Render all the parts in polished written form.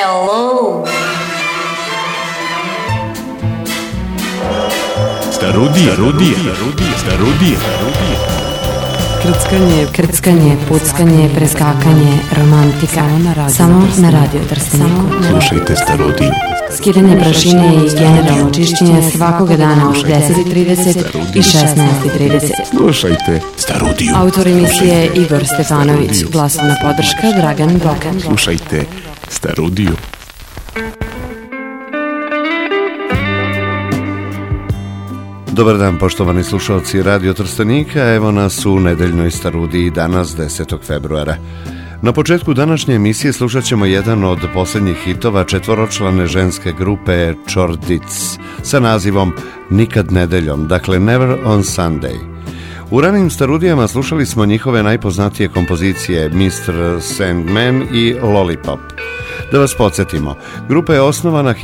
Hello. Starudije. Krckanje, puckanje, preskakanje, romantika. Samo na Radio Trsteniku. Slušajte Starudiju. Skidanje prašine i generalno čišćenje svakoga dana u 10:30 i 16:30. Slušajte Starudiju. Autor emisije Igor Stefanović, glasovna podrška Dragan Bokan. Slušajte Starudiju. Dobar dan, poštovani slušalci Radio Trstenika, evo nas u nedeljnoj Starudiji danas 10. februara. Na početku današnje emisije slušat ćemo jedan od posljednjih hitova četvoročlane ženske grupe Chordids sa nazivom Nikad nedeljom, dakle Never on Sunday. U ranim Starudijama slušali smo njihove najpoznatije kompozicije Mr. Sandman i Lollipop. Da vas podsjetimo, grupa je osnovana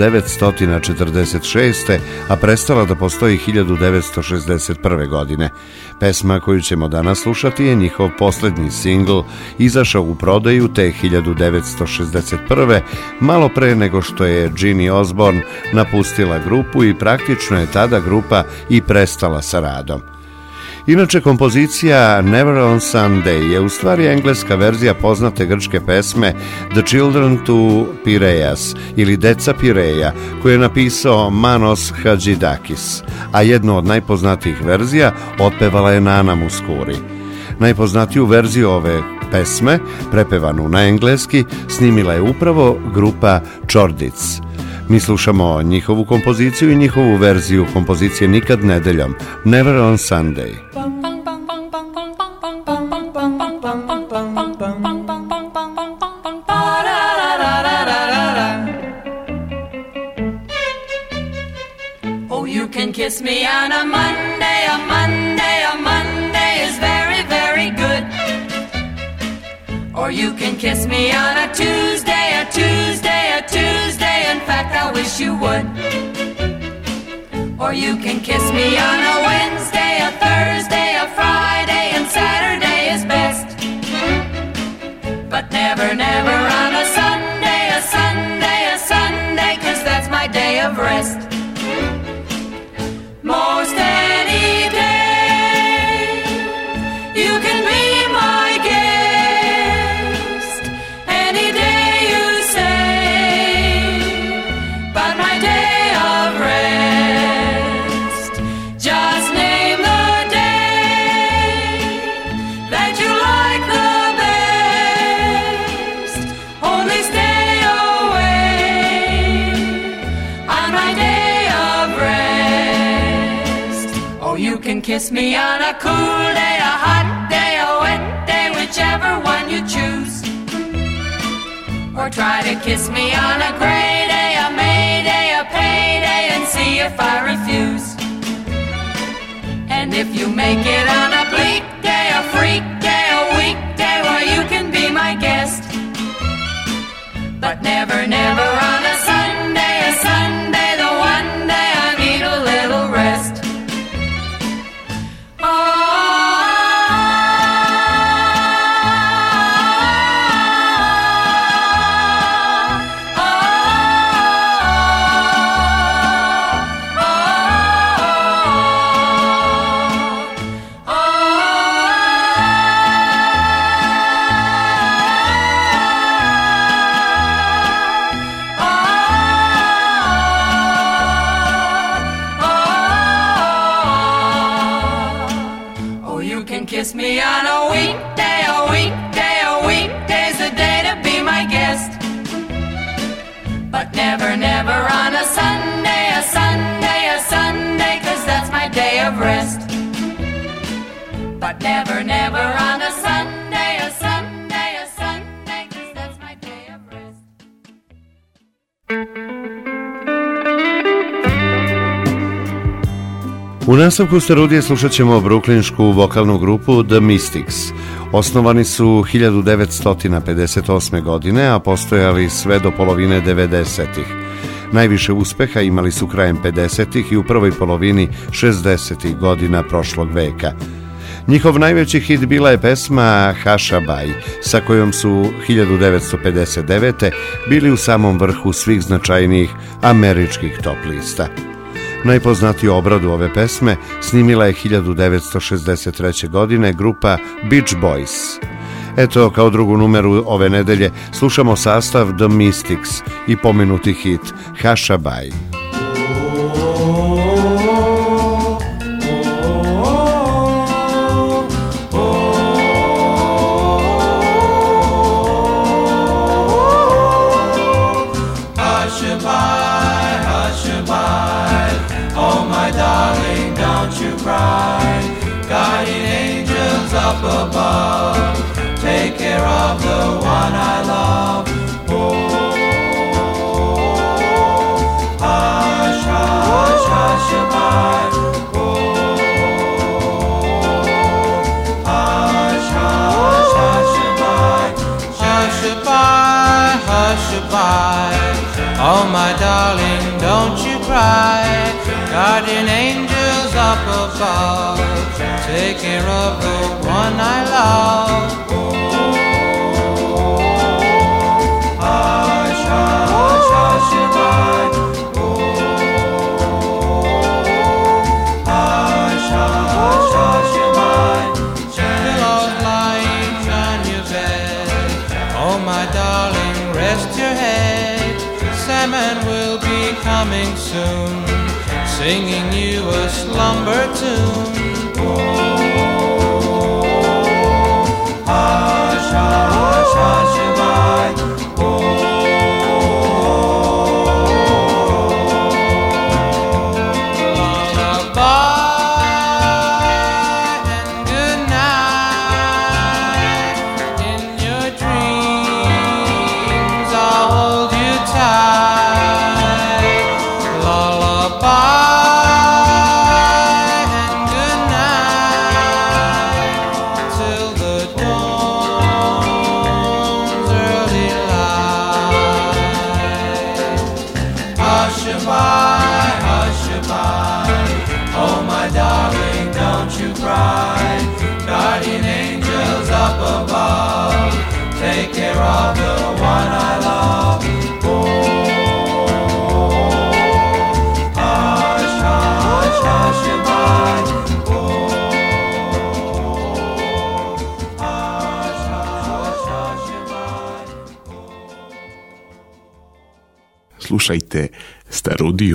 1946. a prestala da postoji 1961. godine. Pesma koju ćemo danas slušati je njihov posljednji singl, izašao u prodaju te 1961. malo pre nego što je Jeannie Osborne napustila grupu i praktično je tada grupa i prestala sa radom. Inače, kompozicija Never on Sunday je u stvari engleska verzija poznate grčke pesme The Children to Piraeus ili Deca Pireja, koju je napisao Manos Hadžidakis, a jednu od najpoznatijih verzija otpevala je Nana Mouskouri. Najpoznatiju verziju ove pesme, prepevanu na engleski, snimila je upravo grupa Chordids. Mi slušamo njihovu kompoziciju i njihovu verziju kompozicije Nikad nedeljom, Never on Sunday. Oh, you can kiss me on a Monday, a Monday, a Monday is very, very good. Or you can kiss me on a Tuesday, a Tuesday, a Tuesday, in fact I wish you would. Or you can kiss me on a Wednesday, a Thursday, a Friday, and Saturday is best. But never, never on a Sunday, a Sunday, a Sunday, 'cause that's my day of rest. Most any day you can be my guest, any day you say, but my day of rest. Just name the day that you like the best, only stay away on my day of rest. Oh, you can kiss me on a cool day, a hot day, a wet day, whichever one you choose. Or try to kiss me on a gray day, a May day, a payday, and see if I refuse. And if you make it on a bleak day, a freak day, a weekday, well, you can be my guest. But never, never on a Sunday, the one day I need a little rest. Kiss me on a weekday, a weekday, a weekday's the day to be my guest. But never, never on a Sunday, a Sunday, a Sunday, 'cause that's my day of rest. But never, never on a Sunday, a Sunday, a Sunday, 'cause that's my day of rest. U nastavku Starudije slušat ćemo bruklinšku vokalnu grupu The Mystics. Osnovani su 1958. godine, a postojali sve do polovine 90-ih. Najviše uspeha imali su krajem 50-ih i u prvoj polovini 60-ih godina prošlog veka. Njihov najveći hit bila je pesma Hašabaj, sa kojom su 1959. bili u samom vrhu svih značajnijih američkih top lista. Najpoznatiju obradu ove pesme snimila je 1963. godine grupa Beach Boys. Eto, kao drugu numeru ove nedelje slušamo sastav The Mystics i pomenuti hit Hašabaj. Guardian angels up above, take care of the one I love. Oh, hush, hush, hush-a-bye. Oh, hush, hush, hush-a-bye. Hush-a-bye, hush-a-bye. Oh, my darling, don't you cry. Guardian angels up above, take care of the one I love. Oh, hush, hush, hush-a-bye. Oh, hush, hush, hush-a-bye. Pillows lying on your bed. Oh, my darling, rest your head. Salmon will be coming soon, singing you a slumber tune. Oh, hush, hush, hush-a-bye. Oh, lullaby and good night. In your dreams I'll hold you tight. Lullaby. Guardian angels up above, take care of the one I love. Oh, hush, hush, hush-a-bye. Oh, hush, hush, hush-a-bye. Slušajte Starudio.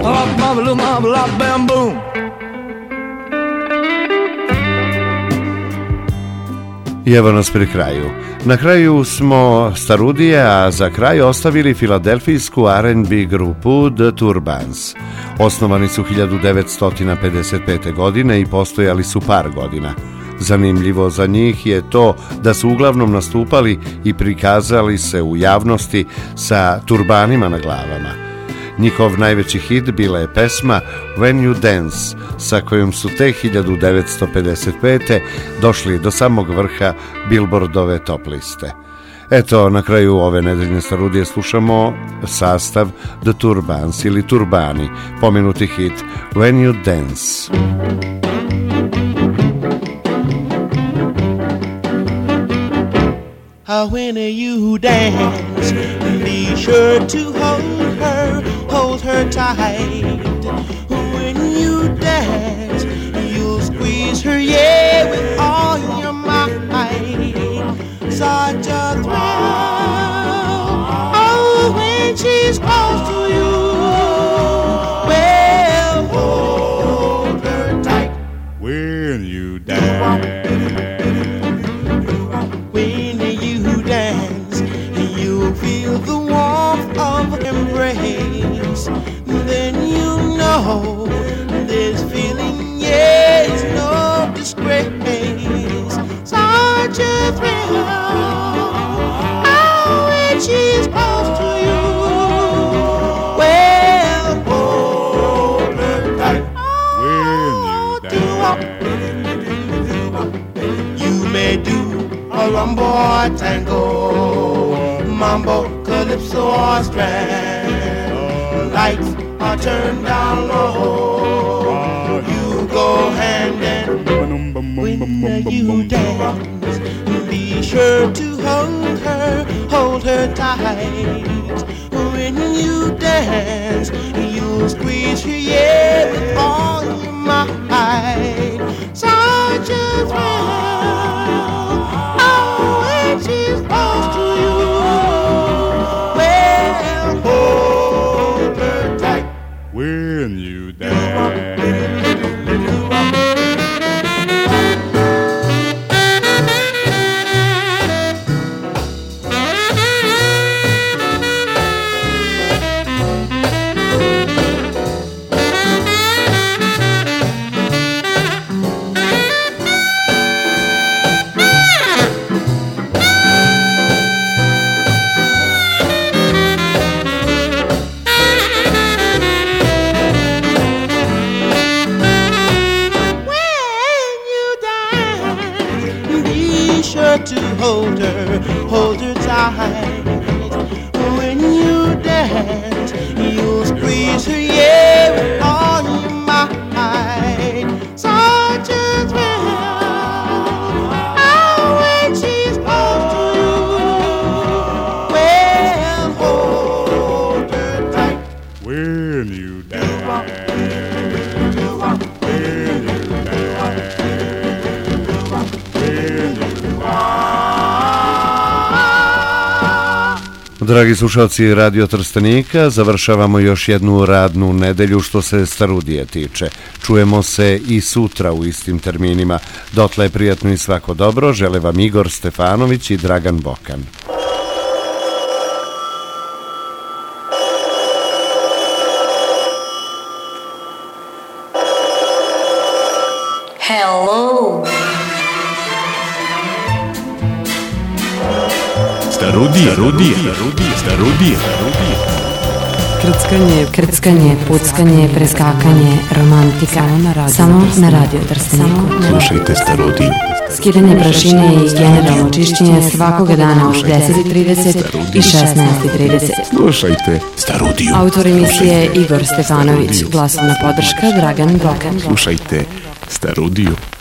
I evo nas pri kraju. Na kraju smo Starudije, a za kraj ostavili filadelfijsku R&B grupu The Turbans. Osnovani su 1955. godine i postojali su par godina. Zanimljivo za njih je to da su uglavnom nastupali i prikazali se u javnosti sa turbanima na glavama. Njihov najveći hit bila je pesma When You Dance, sa kojom su te 1955. došli do samog vrha Billboardove top liste. Eto, na kraju ove nedeljne Starudije slušamo sastav The Turbans ili Turbani, pomenuti hit When You Dance. When you dance, be sure to hold her tight. When you dance, you'll squeeze her, yeah, with all your might. Such a thrill, oh, when she's close to you. Well, hold her tight. When you dance. Feel the warmth of embrace, then you know this feeling, yeah, is no disgrace. Such a thrill, oh, when she's close to you. Well, hold her tight. You may do a rumba or tango, mambo, calypso, or strand. Lights are turned down low. You go hand in when you dance. Be sure to hold her tight. When you dance, you'll squeeze her, yeah, with all your might. Such a thrill, oh, when she's close to you. Well, hold her tight when you dance. To hold her tight. When you dance, you'll squeeze her, yeah, with all your might. Such a thrill, oh, when she's close to you. Well, hold her tight when you dance. Dragi slušalci Radio Trstenika, završavamo još jednu radnu nedelju što se Starudije tiče. Čujemo se i sutra u istim terminima. Dotle prijatno i svako dobro, žele vam Igor Stefanović i Dragan Bokan. Hello! Starudije. Krckanje, puckanje, preskakanje, romantika. Samo na Radio Trsteniku. Slušajte Starudiju. Skidanje prašine i generalno čišćenje svakoga dana u 10:30 i 16:30. Slušajte Starudiju. Autor emisije Igor Stefanović. Glasovna podrška Dragan Bokan. Slušajte Starudiju.